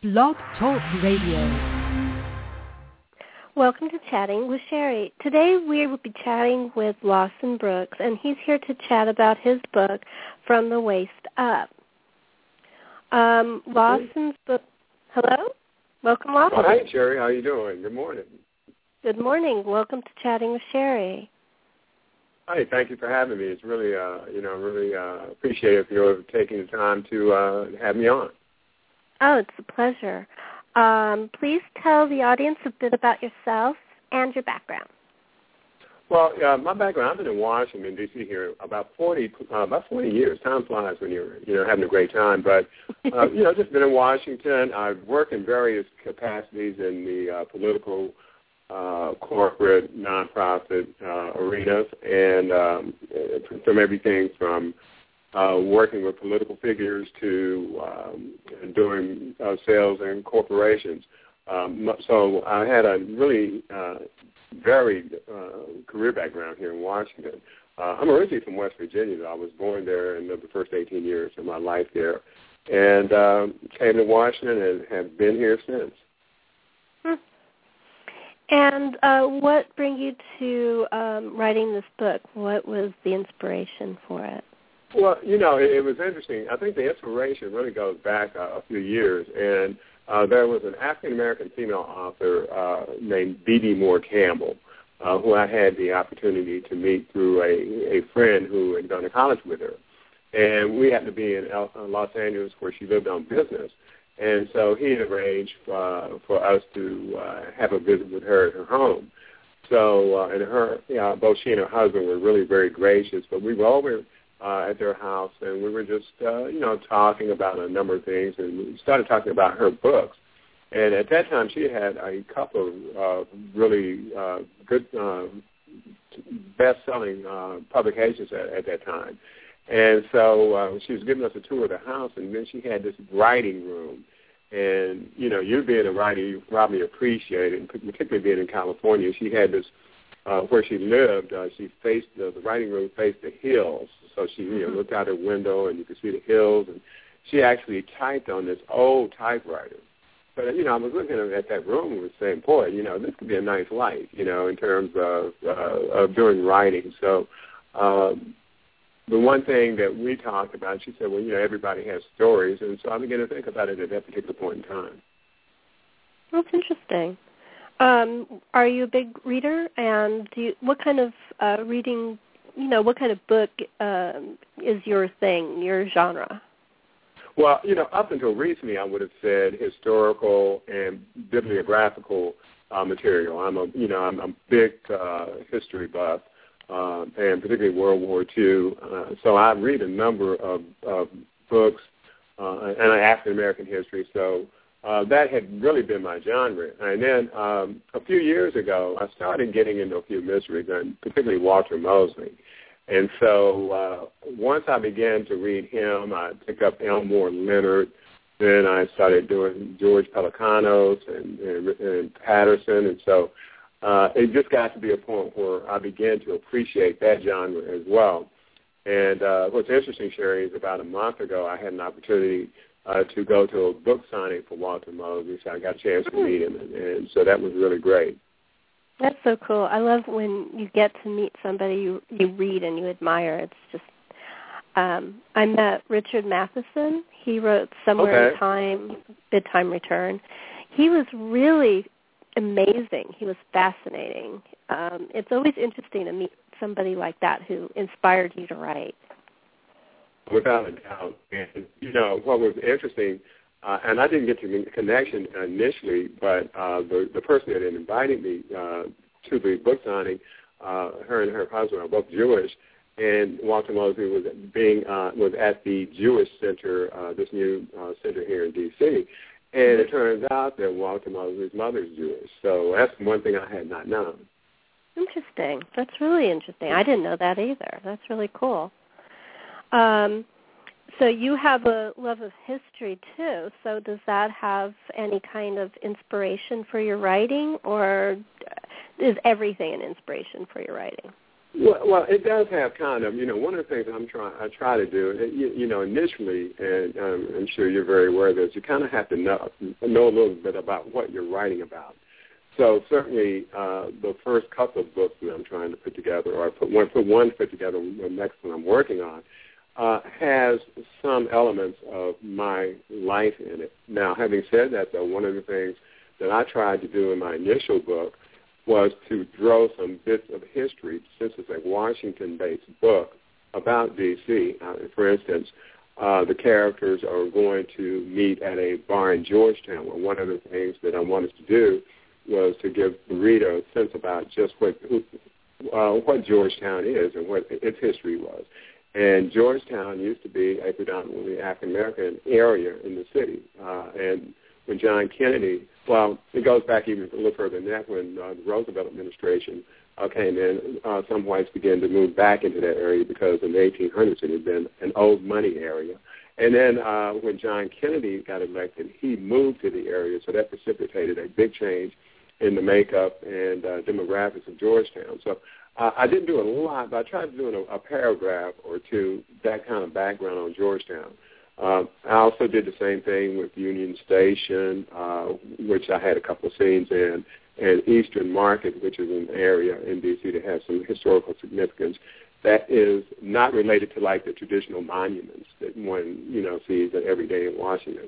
Blog Talk Radio. Welcome to Chatting with Sherry. Today we will be chatting with Lawson Brooks, and he's here to chat about his book, From the Waist Up. Lawson's book... Hello? Welcome, Lawson. Oh, hi, Sherry. How are you doing? Good morning. Good morning. Welcome to Chatting with Sherry. Hi, thank you for having me. It's really, really appreciate it if you're taking the time to have me on. Oh, it's a pleasure. Please tell the audience a bit about yourself and your background. Well, my background, I've been in Washington, D.C. here about 40 years. Time flies when you're having a great time. But, just been in Washington. I've worked in various capacities in the political, corporate, nonprofit arenas, and from everything from working with political figures to doing sales in corporations. So I had a really varied career background here in Washington. I'm originally from West Virginia, though. I was born there and lived the first 18 years of my life there. And came to Washington and have been here since. And what brought you to writing this book? What was the inspiration for it? Well, it was interesting. I think the inspiration really goes back a few years, and there was an African-American female author named B.D. Moore Campbell, who I had the opportunity to meet through a friend who had gone to college with her. And we happened to be in Los Angeles where she lived on business. And so he had arranged for us to have a visit with her at her home. So, both she and her husband were really very gracious, but we were over at their house, and we were just, talking about a number of things, and we started talking about her books. And at that time, she had a couple of really good best-selling publications at that time. And so she was giving us a tour of the house, and then she had this writing room. And, you being a writer, you probably appreciate it, and particularly being in California. She had this, where she lived, she faced, the writing room faced the hills. So she looked out her window, and you could see the hills. And she actually typed on this old typewriter. But, I was looking at that room and was saying, boy, this could be a nice life, in terms of doing writing. So the one thing that we talked about, she said, well, everybody has stories. And so I began to think about it at that particular point in time. That's interesting. Are you a big reader? And what kind of reading, what kind of book is your thing, your genre? Well, up until recently, I would have said historical and bibliographical material. I'm a big history buff, and particularly World War II. So I read a number of books and African American history. So that had really been my genre. And then a few years ago, I started getting into a few mysteries, and particularly Walter Mosley. And so once I began to read him, I picked up Elmore Leonard. Then I started doing George Pelecanos and Patterson. And so it just got to be a point where I began to appreciate that genre as well. And what's interesting, Sherry, is about a month ago I had an opportunity to go to a book signing for Walter Mosley, so I got a chance to meet him. And so that was really great. That's so cool. I love when you get to meet somebody you read and you admire. It's just, I met Richard Matheson. He wrote Somewhere in Time, Bedtime Return. He was really amazing. He was fascinating. It's always interesting to meet somebody like that who inspired you to write. Without a doubt. And, what was interesting, and I didn't get to make the connection initially, but the person that had invited me to the book signing, her and her husband are both Jewish, and Walter Mosley was at the Jewish Center, this new center here in D.C., and it turns out that Walter Mosley's mother is Jewish. So that's one thing I had not known. Interesting. That's really interesting. I didn't know that either. That's really cool. So you have a love of history, too. So does that have any kind of inspiration for your writing, or is everything an inspiration for your writing? Well, it does have kind of, one of the things I try to do, initially, and I'm sure you're very aware of this, you kind of have to know a little bit about what you're writing about. So certainly the first couple of books that I'm trying to put together, or put one together, the next one I'm working on, has some elements of my life in it. Now, having said that, though, one of the things that I tried to do in my initial book was to draw some bits of history, since it's a Washington-based book about D.C. For instance, the characters are going to meet at a bar in Georgetown. Well, one of the things that I wanted to do was to give the reader a sense about just what Georgetown is and what its history was. And Georgetown used to be a predominantly African-American area in the city. And when John Kennedy, well, it goes back even a little further than that, when the Roosevelt administration came in, some whites began to move back into that area because in the 1800s it had been an old money area. And then when John Kennedy got elected, he moved to the area, so that precipitated a big change in the makeup and demographics of Georgetown. So I didn't do a lot, but I tried to do a paragraph or two, that kind of background on Georgetown. I also did the same thing with Union Station, which I had a couple of scenes in, and Eastern Market, which is an area in D.C. that has some historical significance that is not related to, like, the traditional monuments that one, sees every day in Washington.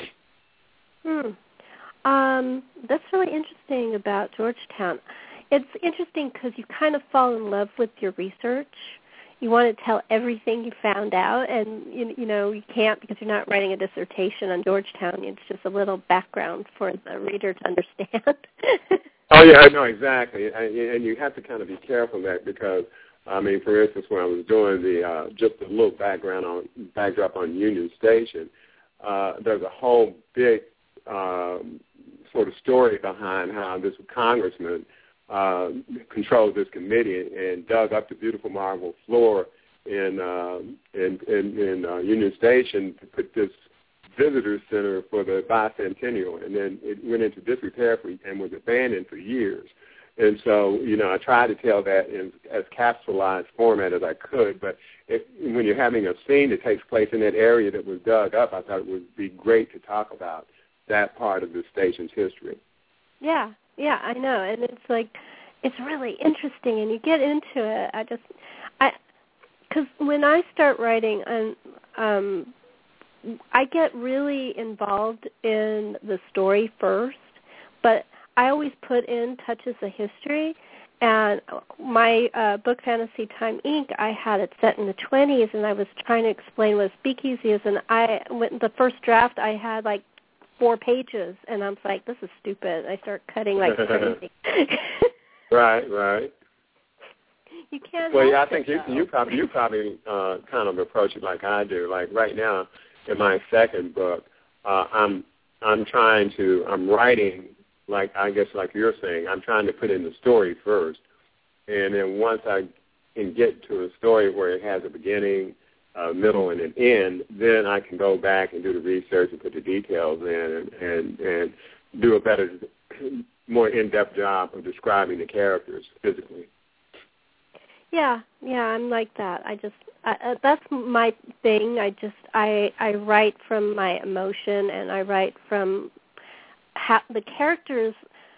That's really interesting about Georgetown. It's interesting because you kind of fall in love with your research. You want to tell everything you found out, and you can't because you're not writing a dissertation on Georgetown. It's just a little background for the reader to understand. Oh yeah, no, exactly, and you have to kind of be careful of that because, for instance, when I was doing just a little backdrop on Union Station, there's a whole big sort of story behind how this congressman controlled this committee and dug up the beautiful marble floor in Union Station to put this visitor center for the bicentennial, and then it went into disrepair and was abandoned for years. And so, I tried to tell that in as capsulized format as I could, but when you're having a scene that takes place in that area that was dug up, I thought it would be great to talk about that part of the station's history. Yeah, I know, and it's really interesting, and you get into it. Because when I start writing, I get really involved in the story first, but I always put in touches of history. And my book, Fantasy Time, Inc., I had it set in the 20s, and I was trying to explain what a speakeasy is, and the first draft, I had 4 pages, and I was like, this is stupid. I start cutting like crazy. Right. You can't. Well, yeah, I think you probably kind of approach it like I do. Like right now, in my second book, I'm writing like you're saying. I'm trying to put in the story first, and then once I can get to a story where it has a beginning, middle, and an end, then I can go back and do the research and put the details in and do a better, more in-depth job of describing the characters physically. Yeah, I'm like that. That's my thing. I write from my emotion, and I write from how the characters.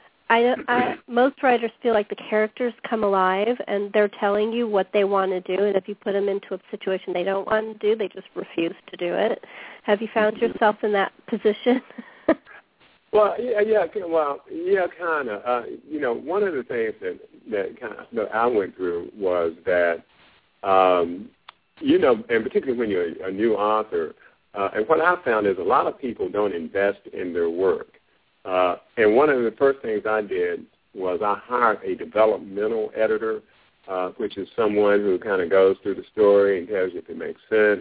Most writers feel like the characters come alive, and they're telling you what they want to do, and if you put them into a situation they don't want to do, they just refuse to do it. Have you found yourself in that position? Well, kind of. One of the things that I went through was that, and particularly when you're a new author, and what I found is a lot of people don't invest in their work. And one of the first things I did was I hired a developmental editor, which is someone who kind of goes through the story and tells you if it makes sense.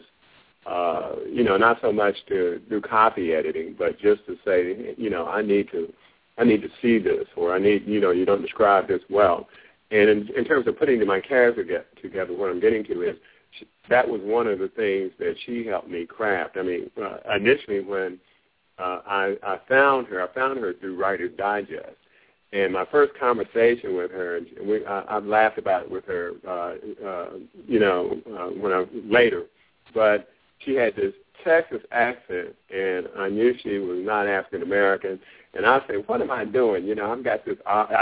Not so much to do copy editing, but just to say, I need to see this, or I need, you don't describe this well. And in terms of putting my character together, what I'm getting to is that was one of the things that she helped me craft. I mean, initially when I found her through Writer's Digest, And my first conversation with her, and I've laughed about it with her, later, but she had this Texas accent, and I knew she was not African American. And I said, "What am I doing? I've got this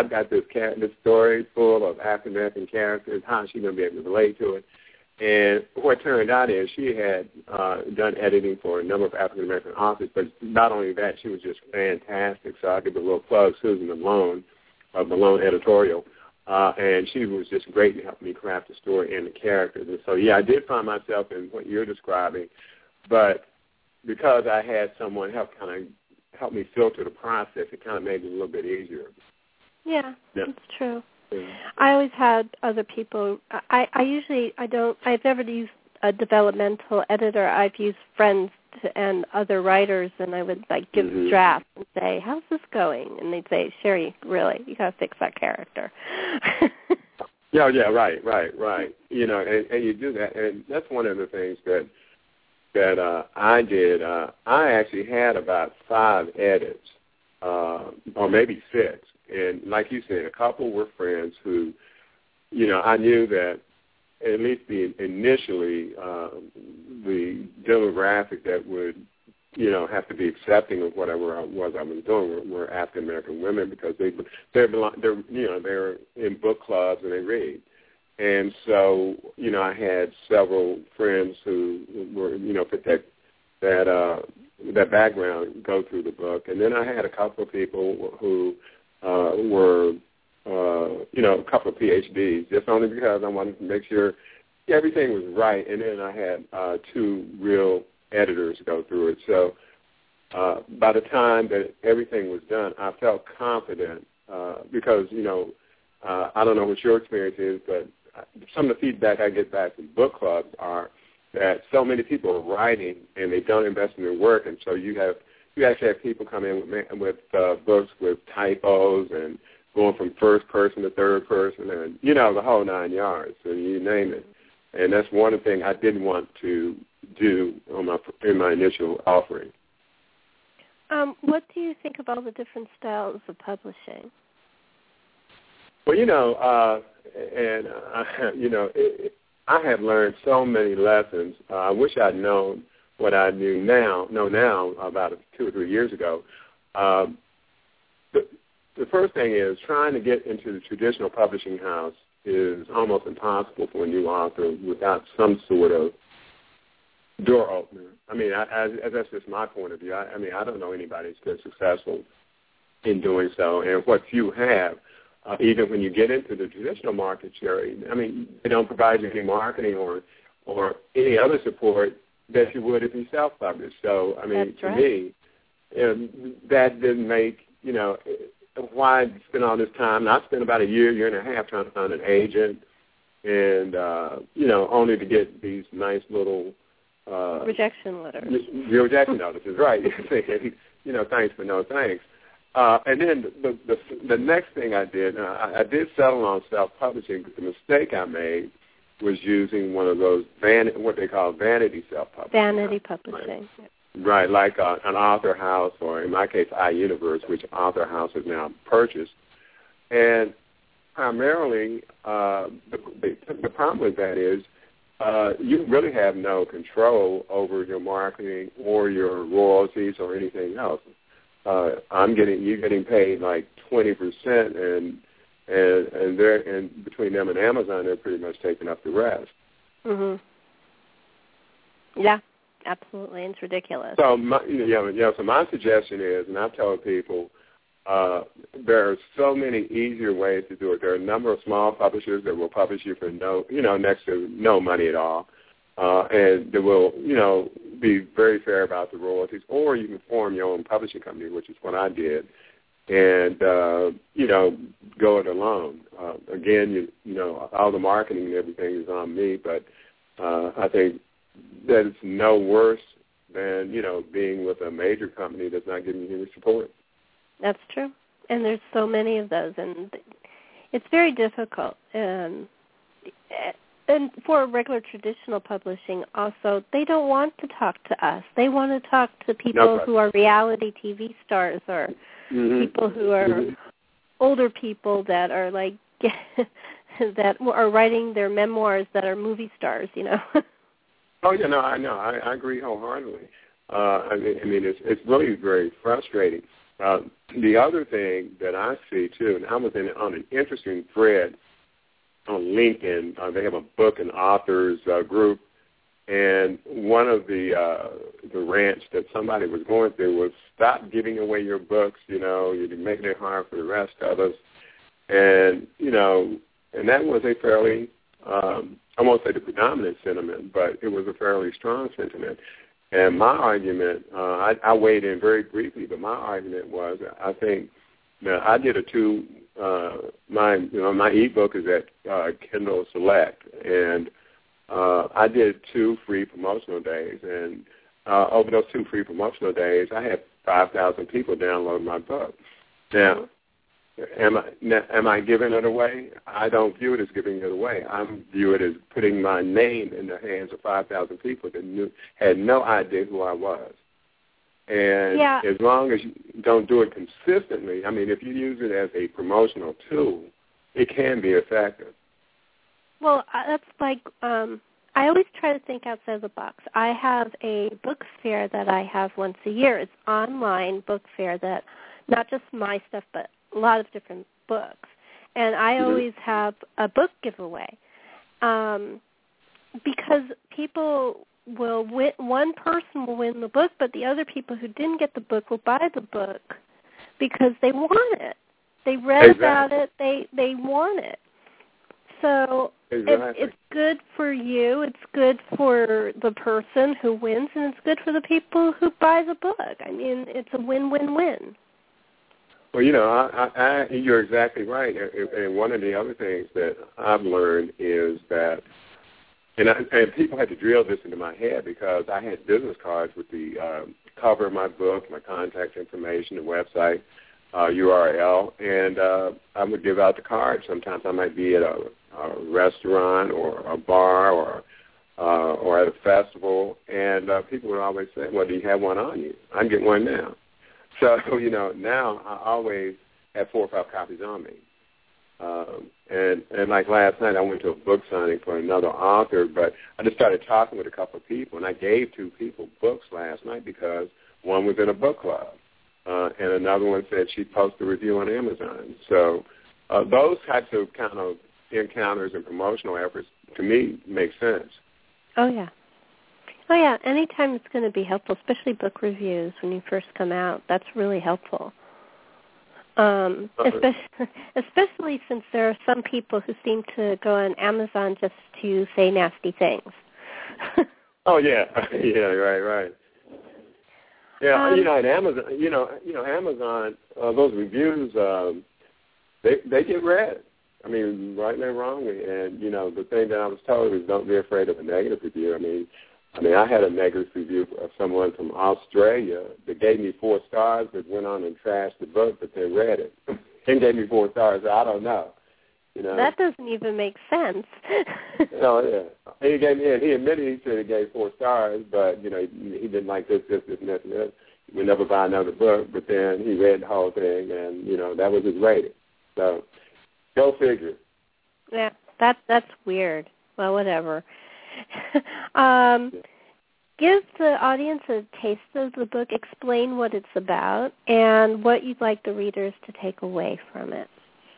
story full of African American characters. How is she going to be able to relate to it?" And what turned out is she had done editing for a number of African American authors, but not only that, she was just fantastic. So I'll give a little plug, Susan Malone of Malone Editorial. And she was just great in helping me craft the story and the characters. And so, I did find myself in what you're describing, but because I had someone help me filter the process, it kind of made it a little bit easier. Yeah, that's true. Yeah. I always had other people. I've never used a developmental editor. I've used friends and other writers, and I would give drafts and say, "How's this going?" And they'd say, "Sherry, really, you got to fix that character." Yeah, right. And you do that, and that's one of the things that I did. I actually had about 5 edits, or maybe 6, and like you said, a couple were friends who, I knew that at least initially the demographic that would, have to be accepting of whatever I was doing were African American women, because they're in book clubs and they read. And so, I had several friends who were, fit that background go through the book. And then I had a couple of people who were, a couple of PhDs, just only because I wanted to make sure everything was right. And then I had 2 real editors go through it. So by the time that everything was done, I felt confident because, I don't know what your experience is, but some of the feedback I get back from book clubs are that so many people are writing and they don't invest in their work, and so you actually have people come in with books with typos and going from first person to third person, and the whole 9 yards, and you name it. And that's one thing I didn't want to do in my initial offering. What do you think of all the different styles of publishing? Well, I have learned so many lessons. I wish I'd known what I know now about 2 or 3 years ago. The first thing is trying to get into the traditional publishing house is almost impossible for a new author without some sort of door opener. I mean, that's just my point of view. I don't know anybody that's been successful in doing so, and what few have. Even when you get into the traditional market, Sherry, they don't provide you any marketing or any other support that you would if you self-published. So, to me, that didn't make, why spend all this time? I spent about a year and a half trying to find an agent and, only to get these nice little rejection letters. Rejection notices, right. Thanks but no thanks. And then the next thing I did settle on self-publishing, but the mistake I made was using one of those what they call vanity self-publishing. Vanity publishing. Right, like an Author House, or in my case, iUniverse, which Author House has now purchased. And primarily, the problem with that is you really have no control over your marketing or your royalties or anything else. You're getting paid like 20%, and between them and Amazon, they're pretty much taking up the rest. Mhm. Yeah, absolutely, it's ridiculous. So so my suggestion is, and I've told people, there are so many easier ways to do it. There are a number of small publishers that will publish you for next to no money at all, and they will, be very fair about the royalties. Or you can form your own publishing company, which is what I did, and go it alone. Again, all the marketing and everything is on me, but I think that it's no worse than being with a major company that's not giving you any support. That's true, and there's so many of those, and it's very difficult. And for regular traditional publishing, also, they don't want to talk to us. They want to talk to people who are reality TV stars or people who are older people that are like that are writing their memoirs that are movie stars, you know. Oh yeah, no, I know. I agree wholeheartedly. I mean, it's really very frustrating. The other thing that I see too, and I was on an interesting thread on LinkedIn. They have a book and authors group, and one of the rants that somebody was going through was, stop giving away your books. You know, you're making it hard for the rest of us. And you know, and that was a fairly I won't say the predominant sentiment, but it was a fairly strong sentiment. And my argument, I weighed in very briefly, but my argument was, I think that I did my ebook is at Kindle Select, and I did 2 free promotional days, and over those 2 free promotional days, I had 5,000 people download my book. Now, am I giving it away? I don't view it as giving it away. I view it as putting my name in the hands of 5,000 people that had no idea who I was. And as long as you don't do it consistently, I mean, if you use it as a promotional tool, it can be effective. Well, that's like I always try to think outside the box. I have a book fair that I have once a year. It's online book fair that not just my stuff, but a lot of different books. And I always have a book giveaway because people will win, one person will win the book, but the other people who didn't get the book will buy the book because they want it. They read about it. They want it. So it's good for you. It's good for the person who wins, and it's good for the people who buy the book. I mean, it's a win-win-win. Well, you know, you're exactly right. And one of the other things that I've learned is that, and people had to drill this into my head because I had business cards with the cover of my book, my contact information, the website, URL, and I would give out the cards. Sometimes I might be at a restaurant or a bar or at a festival, and people would always say, well, do you have one on you? I can get one now. So, you know, now I always have 4 or 5 copies on me. And like last night, I went to a book signing for another author, but I just started talking with a couple of people, and I gave 2 people books last night because one was in a book club, and another one said she'd post a review on Amazon. So those types of kind of encounters and promotional efforts, to me, make sense. Oh, yeah. Oh, yeah. Anytime it's going to be helpful, especially book reviews when you first come out, that's really helpful. Especially since there are some people who seem to go on Amazon just to say nasty things. Oh, yeah. Yeah, right. Yeah, you know, at Amazon, Amazon, those reviews, they get read. I mean, rightly and wrongly. And, you know, the thing that I was told is don't be afraid of a negative review. I mean, I had a negative review of someone from Australia that gave me 4 stars but went on and trashed the book, but they read it and gave me 4 stars. I don't know. You know, that doesn't even make sense. Oh, yeah. He admitted he said he gave 4 stars, but, you know, he didn't like this, and this. He would never buy another book, but then he read the whole thing, and, you know, that was his rating. So, go figure. Yeah, that's weird. Well, whatever. Give the audience a taste of the book, explain what it's about, and what you'd like the readers to take away from it.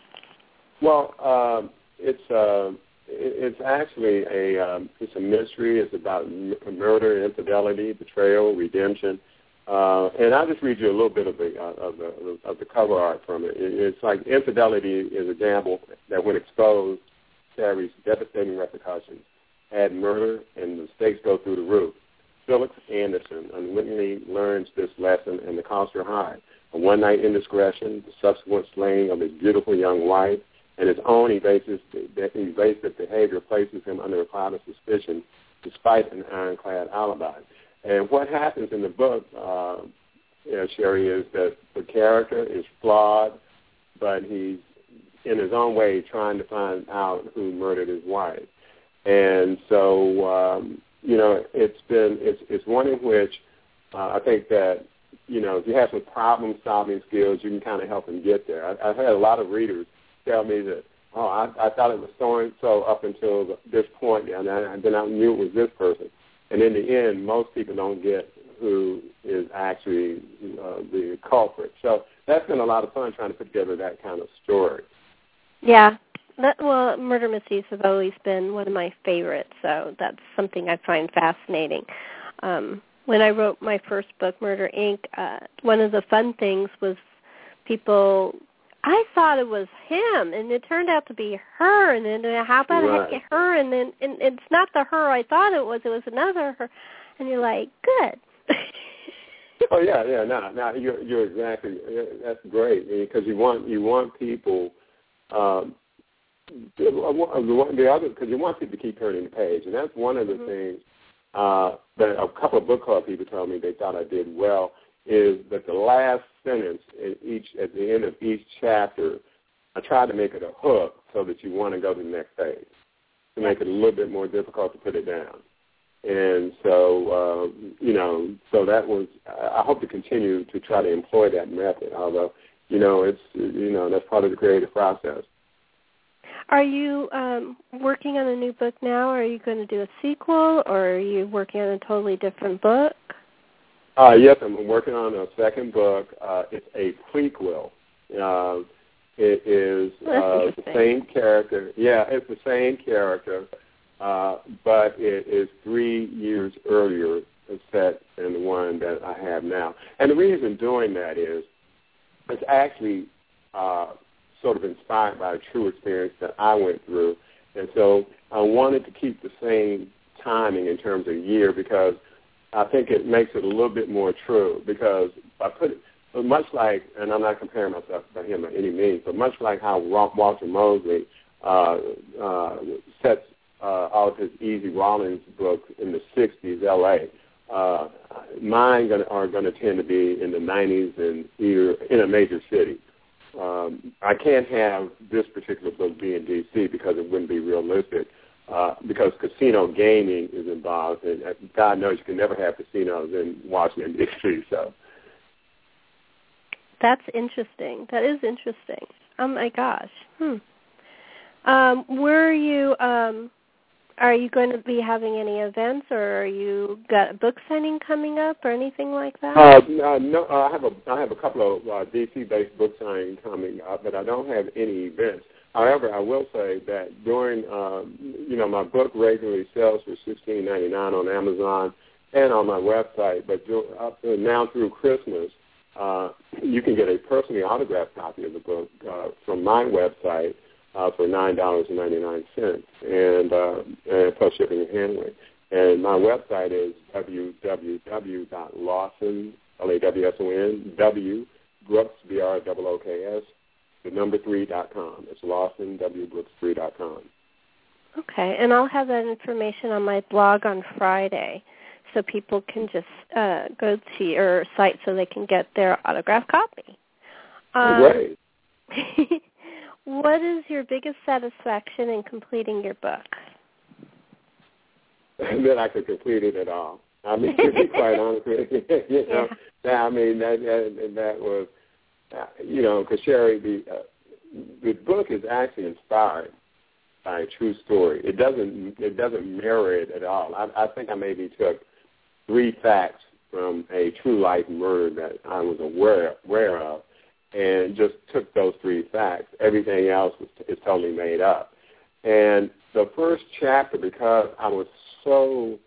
Well, it's actually it's a mystery. It's about murder, infidelity, betrayal, redemption, and I'll just read you a little bit of the cover art from it. It's like infidelity is a gamble that, when exposed, carries devastating repercussions. Add murder, and the stakes go through the roof. Felix Anderson unwittingly learns this lesson, and the costs are high. A one-night indiscretion, the subsequent slaying of his beautiful young wife, and his own evasive behavior places him under a cloud of suspicion, despite an ironclad alibi. And what happens in the book, Sherry, is that the character is flawed, but he's, in his own way, trying to find out who murdered his wife. And so, you know, it's one in which I think that if you have some problem-solving skills, you can kind of help them get there. I've had a lot of readers tell me that, I thought it was so-and-so up until this point, and then I knew it was this person. And in the end, most people don't get who is actually the culprit. So that's been a lot of fun trying to put together that kind of story. Yeah. Murder mysteries have always been one of my favorites, so that's something I find fascinating. When I wrote my first book, Murder, Inc., one of the fun things was I thought it was him, and it turned out to be her, and then how about her, and then and it's not the her I thought it was another her, and you're like, good. Oh yeah, no, you're exactly, that's great, because you want people, because you want people to keep turning the page, and that's one of the things that a couple of book club people told me they thought I did well, is that the last sentence at the end of each chapter, I tried to make it a hook so that you want to go to the next page, to make it a little bit more difficult to put it down. And so, so that was, I hope to continue to try to employ that method, although, that's part of the creative process. Are you working on a new book now? Or are you going to do a sequel, or are you working on a totally different book? Yes, I'm working on a second book. It's a prequel. It is the same character. Yeah, it's the same character, but it is 3 years earlier set than the one that I have now. And the reason doing that is it's actually sort of inspired by a true experience that I went through. And so I wanted to keep the same timing in terms of year, because I think it makes it a little bit more true, because I put it, much like, and I'm not comparing myself to him by any means, but much like how Walter Mosley sets all of his Easy Rawlins books in the 60s, L.A., mine are going to tend to be in the 90s and in a major city. I can't have this particular book be in D.C. because it wouldn't be realistic, because casino gaming is involved, and God knows you can never have casinos in Washington, D.C. So that's interesting. That is interesting. Oh my gosh. Are you going to be having any events, or are you got a book signing coming up, or anything like that? No, I have a couple of D.C.-based book signings coming up, but I don't have any events. However, I will say that during, my book regularly sells for $16.99 on Amazon and on my website, but now through Christmas, you can get a personally autographed copy of the book from my website for $9.99, and plus shipping and handling. And my website is www.lawson, L-A-W-S-O-N, Brooks, B-R-O-O-K-S, 3.com. It's LawsonWBrooks3.com. Okay, and I'll have that information on my blog on Friday, so people can just go to your site so they can get their autographed copy. Great. What is your biggest satisfaction in completing your book? That I could complete it at all. I mean, to be quite honest with you, that was, because Sherry, the book is actually inspired by a true story. It doesn't mirror it at all. I think I maybe took 3 facts from a true life murder that I was aware of, and just took those 3 facts. Everything else is totally made up. And the first chapter, because I was so,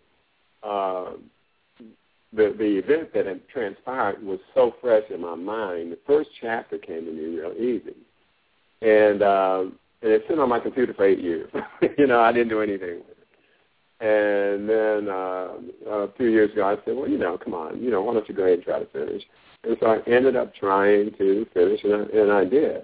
the event that had transpired was so fresh in my mind, the first chapter came to me real easy. And it's sitting on my computer for 8 years. I didn't do anything with it. And then a few years ago, I said, well, come on, why don't you go ahead and try to finish? And so I ended up trying to finish, and I did.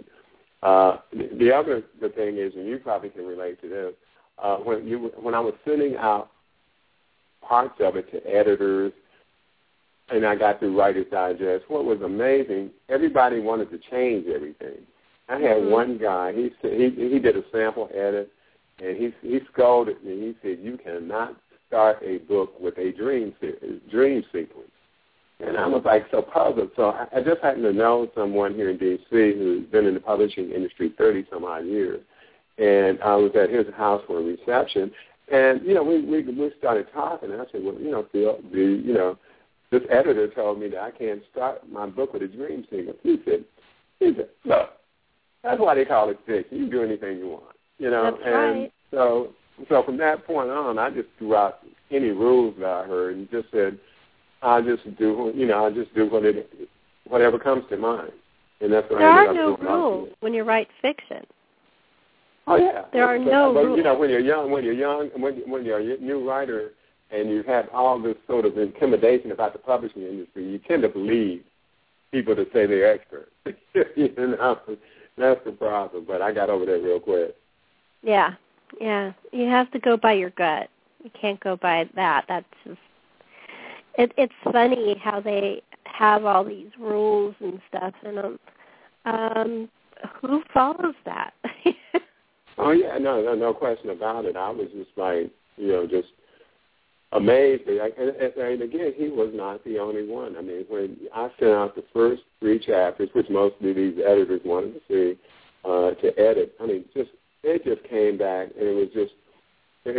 The thing is, and you probably can relate to this, when I was sending out parts of it to editors, and I got through Writer's Digest, what was amazing, everybody wanted to change everything. I had one guy, he did a sample edit, and he scolded me. He said, you cannot start a book with a dream sequence. And I was like so puzzled. So I just happened to know someone here in D.C. who's been in the publishing industry 30-some-odd years. And I was at his house for a reception. And, we started talking. And I said, well, Phil, this editor told me that I can't start my book with a dream sequence. He said, look, that's why they call it fiction. You can do anything you want, That's and right. So from that point on, I just threw out any rules that I heard and just said, I'll just do whatever comes to mind. And that's what there I are ended no up doing rules when you write fiction. Oh yeah, there are no rules. When you're young, when you're a new writer and you have all this sort of intimidation about the publishing industry, you tend to believe people that say they're experts. That's the problem. But I got over that real quick. Yeah. You have to go by your gut. You can't go by that. That's just. It's funny how they have all these rules and stuff, and who follows that? Oh yeah, no question about it. I was just like, just amazed. And again, he was not the only one. I mean, when I sent out the first 3 chapters, which mostly these editors wanted to see, to edit, I mean, it just came back, and it was just, it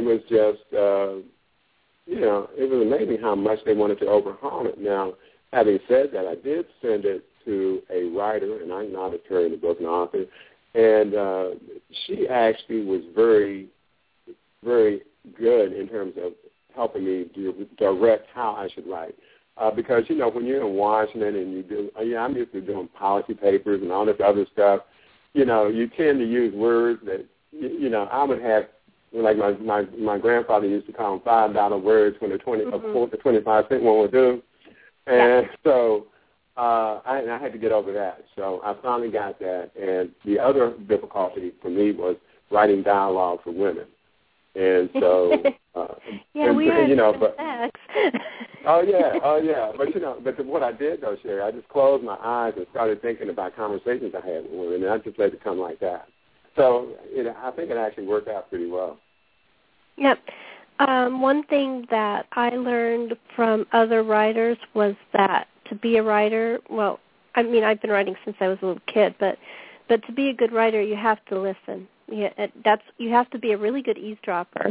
was amazing how much they wanted to overhaul it. Now, having said that, I did send it to a writer, and I'm not a attorney, the book and author, and she actually was very, very good in terms of helping me direct how I should write. Because, when you're in Washington and you do, I'm used to doing policy papers and all this other stuff, you tend to use words that, I would have, like my grandfather used to call them $5 words when the 25-cent one would do. And so I had to get over that. So I finally got that. And the other difficulty for me was writing dialogue for women. And so, we are sex. Oh yeah. But what I did though, Sherry, I just closed my eyes and started thinking about conversations I had with women, and I just let it come like that. So I think it actually worked out pretty well. Yep. One thing that I learned from other writers was that to be a writer, well, I mean, I've been writing since I was a little kid, but to be a good writer, you have to listen. You have to be a really good eavesdropper.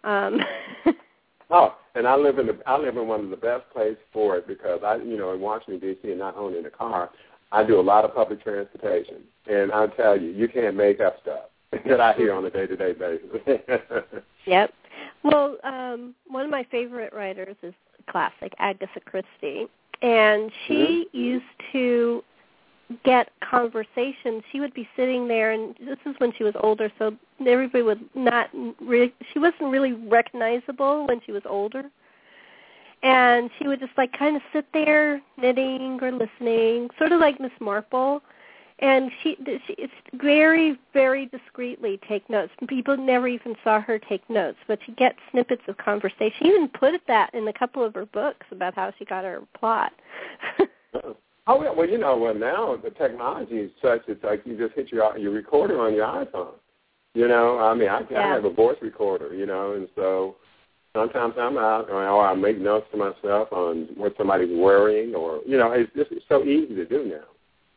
And I live in one of the best places for it because in Washington D.C. and not owning a car, I do a lot of public transportation, and I'll tell you, you can't make up stuff that I hear on a day-to-day basis. Yep. Well, one of my favorite writers is classic Agatha Christie, and she used to get conversations. She would be sitting there, and this is when she was older, so everybody would not really, she wasn't really recognizable when she was older. And she would just kind of sit there knitting or listening, sort of like Miss Marple. And she very, very discreetly take notes. People never even saw her take notes, but she gets snippets of conversation. She even put that in a couple of her books about how she got her plot. Oh, yeah. Well, now the technology is such, it's like you just hit your recorder on your iPhone. I have a voice recorder, and so sometimes I'm out or I make notes to myself on what somebody's wearing or, it's so easy to do now.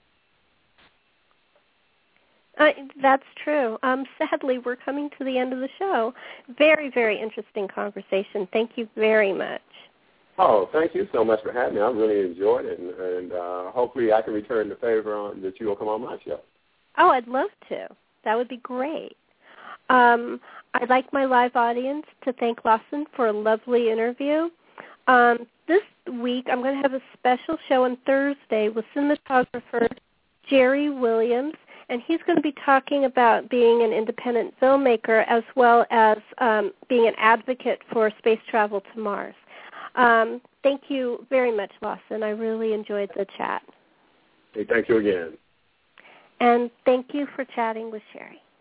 That's true. Sadly, we're coming to the end of the show. Very, very interesting conversation. Thank you very much. Oh, thank you so much for having me. I really enjoyed it, and hopefully I can return the favor that you will come on my show. Oh, I'd love to. That would be great. I'd like my live audience to thank Lawson for a lovely interview. This week I'm going to have a special show on Thursday with cinematographer Jerry Williams, and he's going to be talking about being an independent filmmaker as well as being an advocate for space travel to Mars. Thank you very much, Lawson. I really enjoyed the chat. Hey, thank you again. And thank you for chatting with Sherry.